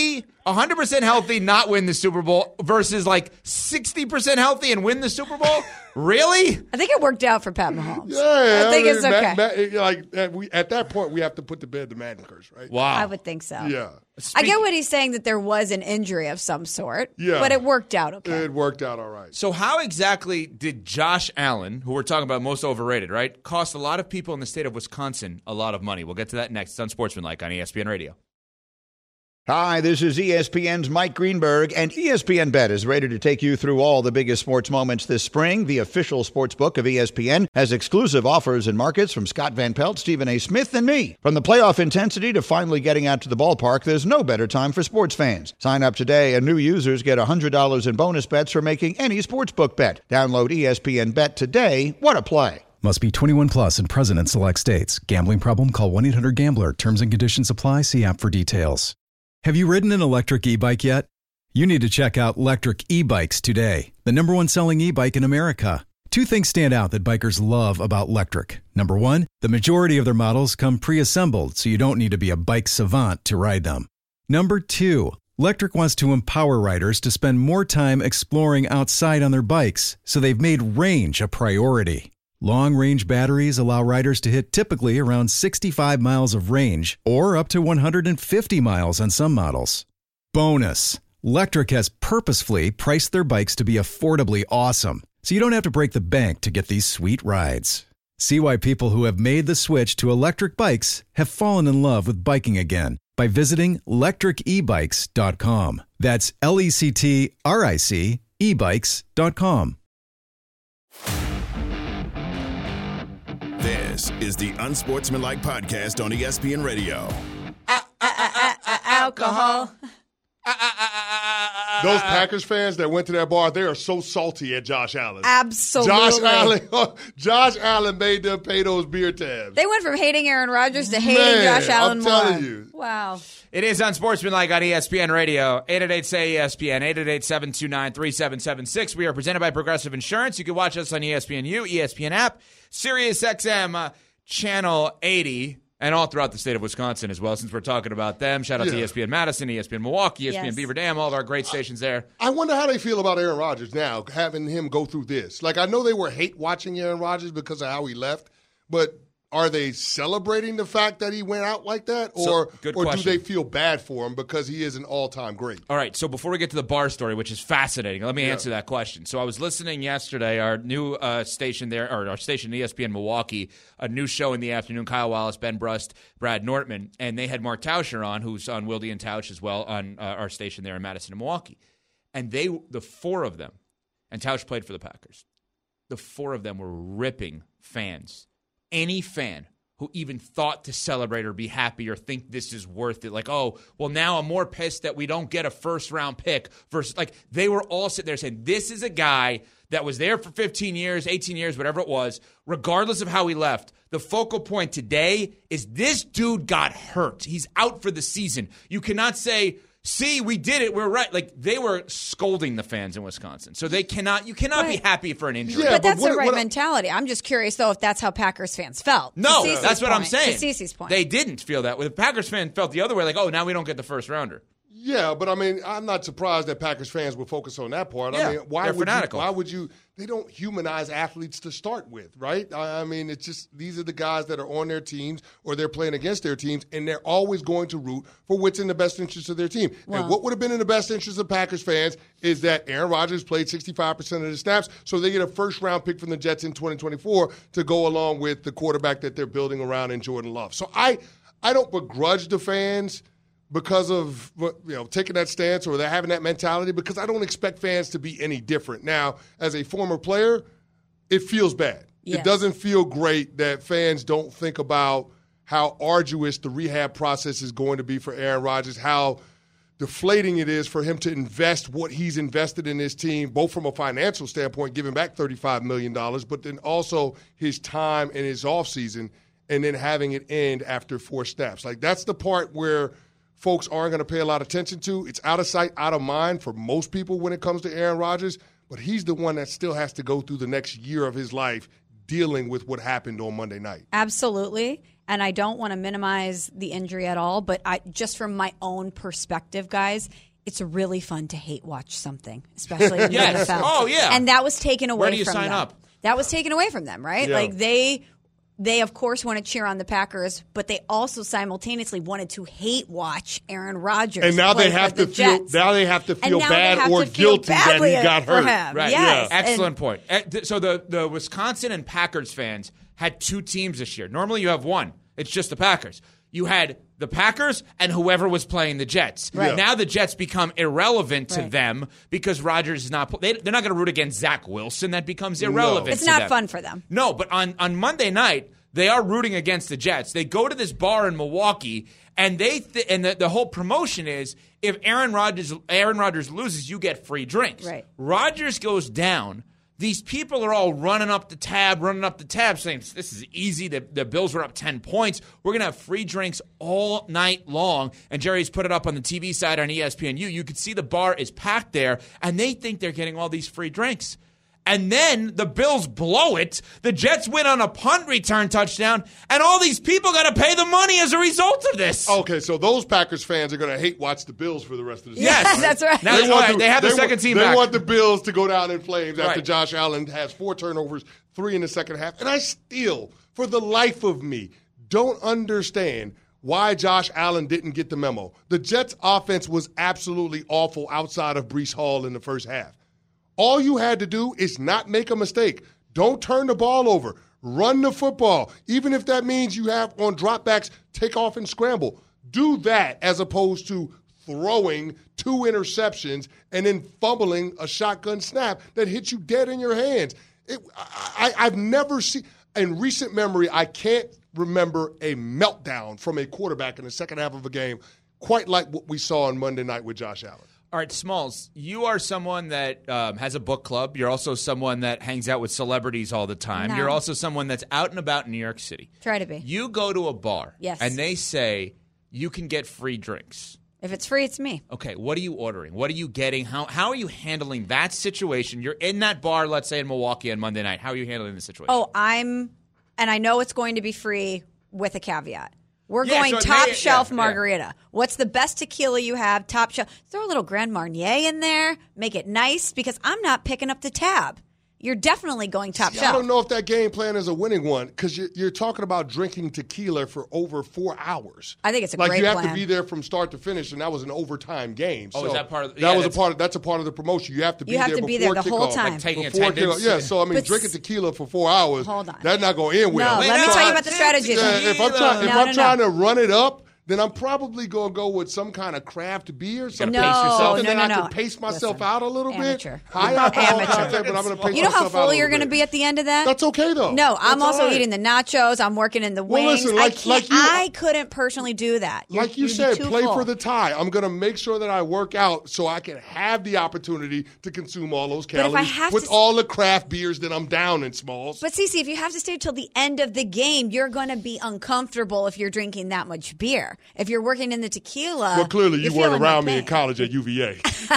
one hundred percent healthy, not win the Super Bowl versus like sixty percent healthy and win the Super Bowl? Really? I think it worked out for Pat Mahomes. Yeah, I think mean, it's okay. Matt, Matt, like at, we, at that point, we have to put to bed the Madden curse, right? Wow. I would think so. Yeah. I get what he's saying, that there was an injury of some sort, Yeah. but it worked out okay. It worked out all right. So how exactly did Josh Allen, who we're talking about most overrated, right, cost a lot of people in the state of Wisconsin a lot of money? We'll get to that next. It's Unsportsmanlike on E S P N Radio. Hi, this is E S P N's Mike Greenberg, and E S P N Bet is ready to take you through all the biggest sports moments this spring. The official sports book of E S P N has exclusive offers and markets from Scott Van Pelt, Stephen A. Smith, and me. From the playoff intensity to finally getting out to the ballpark, there's no better time for sports fans. Sign up today, and new users get one hundred dollars in bonus bets for making any sportsbook bet. Download E S P N Bet today. What a play. Must be twenty-one plus and present in select states. Gambling problem? Call one eight hundred gambler. Terms and conditions apply. See app for details. Have you ridden an electric e-bike yet? You need to check out Lectric E-Bikes today, the number one selling e-bike in America. Two things stand out that bikers love about Lectric. Number one, the majority of their models come pre-assembled, so you don't need to be a bike savant to ride them. Number two, Lectric wants to empower riders to spend more time exploring outside on their bikes, so they've made range a priority. Long-range batteries allow riders to hit typically around sixty-five miles of range or up to one hundred fifty miles on some models. Bonus, Lectric has purposefully priced their bikes to be affordably awesome, so you don't have to break the bank to get these sweet rides. See why people who have made the switch to electric bikes have fallen in love with biking again by visiting lectric e bikes dot com. That's L E C T R I C e bikes dot com. This is the Unsportsmanlike Podcast on E S P N Radio. Alcohol. Those Packers fans that went to that bar, they are so salty at Josh Allen. Absolutely. Josh Allen, Josh Allen made them pay those beer tabs. They went from hating Aaron Rodgers to hating Man, Josh Allen I'm more. telling you. Wow. It is Unsportsmanlike on E S P N Radio. eight eight eight, S A Y, E S P N, eight eight eight, seven two nine, three seven seven six. We are presented by Progressive Insurance. You can watch us on E S P N U, E S P N app, Sirius X M, uh, Channel eighty, and all throughout the state of Wisconsin as well, since we're talking about them. Shout out Yeah. to E S P N Madison, E S P N Milwaukee, E S P N Yes. Beaver Dam, all of our great stations there. I wonder how they feel about Aaron Rodgers now, having him go through this. Like, I know they were hate watching Aaron Rodgers because of how he left, but are they celebrating the fact that he went out like that? Or, So, good or do question. they feel bad for him because he is an all-time great? All right, so before we get to the bar story, which is fascinating, let me Yeah. answer that question. So I was listening yesterday, our new uh, station there, or our station E S P N Milwaukee, a new show in the afternoon, Kyle Wallace, Ben Brust, Brad Nortman, and they had Mark Tauscher on, who's on Wilde and Tausch as well, on uh, our station there in Madison and Milwaukee. And they, the four of them, and Tausch played for the Packers, the four of them were ripping fans. Any fan who even thought to celebrate or be happy or think this is worth it. Like, oh, well, now I'm more pissed that we don't get a first-round pick versus, like, they were all sitting there saying, this is a guy that was there for fifteen years, eighteen years, whatever it was, regardless of how he left. The focal point today is this dude got hurt. He's out for the season. You cannot say, see, we did it, we're right. Like, they were scolding the fans in Wisconsin. So they cannot, you cannot Right. be happy for an injury. Yeah, But but that's what- the right what- mentality. I'm just curious, though, if that's how Packers fans felt. No, To Cece's that's what I'm point. saying. To Cece's point. They didn't feel that way. The Packers fan felt the other way, like, oh, now we don't get the first rounder. Yeah, but I mean, I'm not surprised that Packers fans would focus on that part. Yeah, I mean, why they're would fanatical. you? Why would you? They don't humanize athletes to start with, right? I, I mean, it's just these are the guys that are on their teams or they're playing against their teams, and they're always going to root for what's in the best interest of their team. Wow. And what would have been in the best interest of Packers fans is that Aaron Rodgers played sixty-five percent of the snaps, so they get a first round pick from the Jets in twenty twenty-four to go along with the quarterback that they're building around in Jordan Love. So I, I don't begrudge the fans because of, you know, taking that stance or they're having that mentality, because I don't expect fans to be any different. Now, as a former player, it feels bad. Yes. It doesn't feel great that fans don't think about how arduous the rehab process is going to be for Aaron Rodgers, how deflating it is for him to invest what he's invested in his team, both from a financial standpoint, giving back thirty-five million dollars, but then also his time and his offseason, and then having it end after four snaps. Like, that's the part where folks aren't going to pay a lot of attention to. It's out of sight, out of mind for most people when it comes to Aaron Rodgers, but he's the one that still has to go through the next year of his life dealing with what happened on Monday night. Absolutely. And I don't want to minimize the injury at all, but I just from my own perspective, guys, it's really fun to hate watch something, especially in the Yes. N F L. Oh, yeah. And that was taken away Where do you from sign them. up? That was taken away from them, right? Yeah. Like they they of course want to cheer on the Packers, but they also simultaneously wanted to hate watch Aaron Rodgers. And now play they for have the to feel. Jets. Now they have to And feel now they bad have or to feel guilty that badly he got for hurt. him. Right. Yes. Yeah. Excellent And- point. Uh, th- So the, the Wisconsin and Packers fans had two teams this year. Normally you have one. It's just the Packers. You had the Packers and whoever was playing the Jets. Right. Now the Jets become irrelevant to Right. them because Rodgers is not. They, they're not going to root against Zach Wilson. That becomes irrelevant. It's to not them. fun for them. No, but on, on Monday night, they are rooting against the Jets. They go to this bar in Milwaukee, and they th- and the, the whole promotion is if Aaron Rodgers Aaron Rodgers loses, you get free drinks. Right. Rodgers goes down. These people are all running up the tab, running up the tab, saying, this is easy. The, the Bills were up ten points. We're going to have free drinks all night long. And Jerry's put it up on the T V side on E S P N U. You could see the bar is packed there, and they think they're getting all these free drinks. And then the Bills blow it. The Jets win on a punt return touchdown, and all these people got to pay the money as a result of this. Okay, so those Packers fans are going to hate watch the Bills for the rest of the season. Yes, that's right. Now, they, want they have the they second want, team They back. want the Bills to go down in flames after Right. Josh Allen has four turnovers, three in the second half. And I still, for the life of me, don't understand why Josh Allen didn't get the memo. The Jets' offense was absolutely awful outside of Breece Hall in the first half. All you had to do is not make a mistake. Don't turn the ball over. Run the football. Even if that means you have on dropbacks, take off and scramble. Do that as opposed to throwing two interceptions and then fumbling a shotgun snap that hits you dead in your hands. It, I, I've never seen, in recent memory, I can't remember a meltdown from a quarterback in the second half of a game quite like what we saw on Monday night with Josh Allen. All right, Smalls, you are someone that um, has a book club. You're also someone that hangs out with celebrities all the time. No. You're also someone that's out and about in New York City. Try to be. You go to a bar, Yes. and they say you can get free drinks. If it's free, it's me. Okay, what are you ordering? What are you getting? How how are you handling that situation? You're in that bar, let's say in Milwaukee on Monday night. How are you handling the situation? Oh, I'm, and I know it's going to be free with a caveat. We're Yeah, going so top may- shelf yeah, yeah. margarita. What's the best tequila you have? Top shelf. Throw a little Grand Marnier in there. Make it nice because I'm not picking up the tab. You're definitely going top See, shelf. I don't know if that game plan is a winning one because you're, you're talking about drinking tequila for over four hours. I think it's a like great you have plan. to be there from start to finish, and that was an overtime game. Oh, so is that part of- that yeah, was a that's- part of that's a part of the promotion. You have to be You have there to be there before the whole kickoff. time. Like taking Before attendance? kickoff. Yeah, so I mean, But drinking s- tequila for four hours. Hold on. That's not going to end well. No, let me Wait, tell you no, about the strategy. Yeah, if I'm, try, if No, I'm no, trying no. to run it up, then I'm probably going to go with some kind of craft beer, something, No, something no, that no, I no. can pace myself Listen, out a little amateur. bit. High alcohol Amateur. content, but I'm going to pace You know how myself out a full you're little going to bit. be at the end of that? That's okay, though. No, I'm That's also all right. eating the nachos. I'm working in the Well, wings. listen, I, like- can't, like you- I couldn't personally do that. You're- Like you you'd be said, too play full. for the tie. I'm going to make sure that I work out so I can have the opportunity to consume all those But if I calories have with to- all the craft beers that I'm down in, Smalls. But Cece, if you have to stay till the end of the game, you're going to be uncomfortable if you're drinking that much beer. If you're working in the tequila, well, clearly you you're weren't feeling around my me in pain. college at U V A.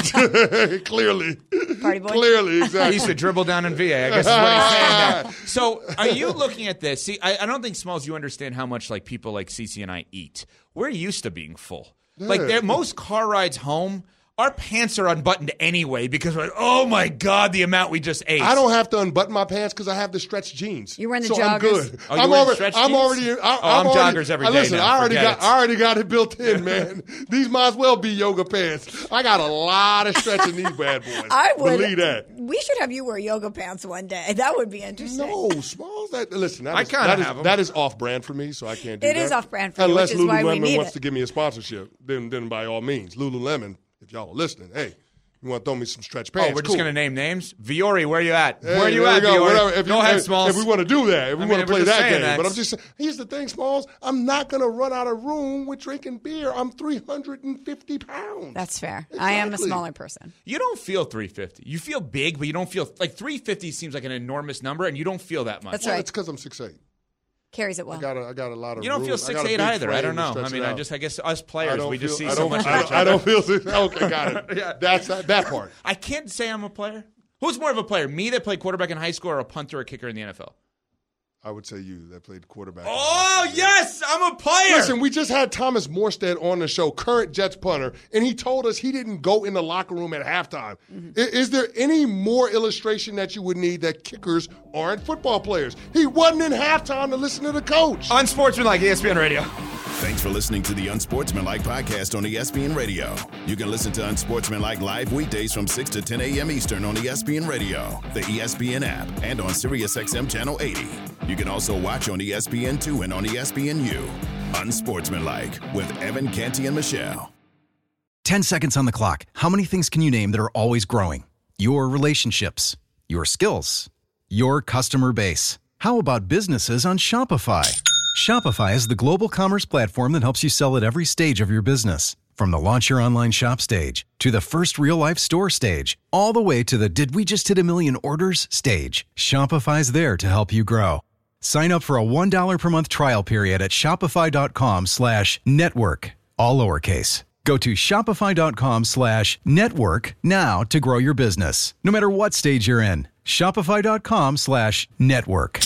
clearly. Party boy. Clearly, He exactly. used to dribble down in V A, I guess is what he's saying now. So are you looking at this? See, I, I don't think, Smalls, you understand how much like people like Cece and I eat. We're used to being full. Like Yeah. they're- most car rides home, our pants are unbuttoned anyway because we're like, oh my God, the amount we just ate. I don't have to unbutton my pants because I have the stretch jeans. You're wearing the so I'm joggers? good. Oh, you I'm wearing already. stretch I'm jeans? already. I, Oh, I'm I'm already, joggers every I- day Listen, now. I already Forget got. it. I already got it built in, man. These might as well be yoga pants. I got a lot of stretch in these bad boys. I would. believe that. We should have you wear yoga pants one day. That would be interesting. No, Smalls. That listen. That I is, kinda that is- have 'em. that is off brand for me, so I can't do It that. is off-brand for you, Unless which is why we Lululemon need wants it. to give me a sponsorship, then then by all means, Lululemon. If y'all are listening, hey, you want to throw me some stretch pants? Oh, we're just cool. going to name names. Viore, where you at? Hey, where are you there at, we go. Viore? Whatever. If Go you- ahead, if- Smalls. If we want to do that, if we I mean, want if to we're play just that saying game, that. but I'm just saying, here's the thing, Smalls. I'm not going to run out of room with drinking beer. I'm three hundred fifty pounds. That's fair. I am a Exactly. smaller person. You don't feel three fifty. You feel big, but you don't feel like three fifty seems like an enormous number, and you don't feel that much. That's Well, right. it's because I'm six eight. Carries it well. I got a, I got a lot of. You don't room. feel I six got a eight big either. I frame don't to know. stretch I mean, it I out. just, I guess us I players, don't we just feel- see I so don't- much. I of don't, each I other. don't feel six. Okay, got it. Yeah. That's that, that part. I can't say I'm a player. Who's more of a player, me that played quarterback in high school, or a punter or kicker in the N F L? I would say you that played quarterback. Oh, yes, I'm a player. Listen, we just had Thomas Morstead on the show, current Jets punter, and he told us he didn't go in the locker room at halftime. Mm-hmm. Is, is there any more illustration that you would need that kickers aren't football players? He wasn't in halftime to listen to the coach. Unsportsmanlike, E S P N Radio. Thanks for listening to the Unsportsmanlike podcast on E S P N Radio. You can listen to Unsportsmanlike live weekdays from six to ten a.m. Eastern on E S P N Radio, the E S P N app, and on SiriusXM Channel eighty. You can also watch on E S P N two and on E S P N U. Unsportsmanlike with Evan Canty and Michelle. ten seconds on the clock. How many things can you name that are always growing? Your relationships, your skills, your customer base. How about businesses on Shopify? Shopify is the global commerce platform that helps you sell at every stage of your business. From the launch your online shop stage, to the first real-life store stage, all the way to the did we just hit a million orders stage. Shopify's there to help you grow. Sign up for a one dollar per month trial period at shopify.com slash network, all lowercase. Go to shopify.com slash network now to grow your business, no matter what stage you're in. Shopify.com slash network.